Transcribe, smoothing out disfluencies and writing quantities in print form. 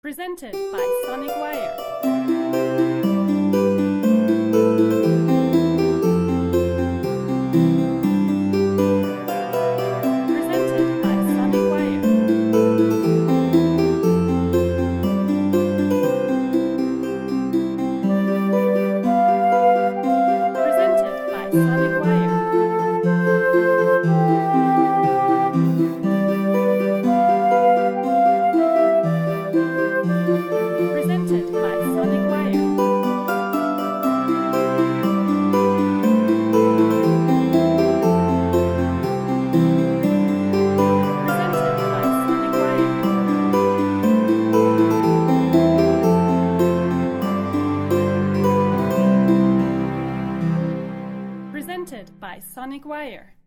Presented by Sonic Wire. Presented by Sonic Wire. Presented by Sonic Wire. Presented by Sonic Wire. Presented by Sonic Wire. Presented by Sonic Wire.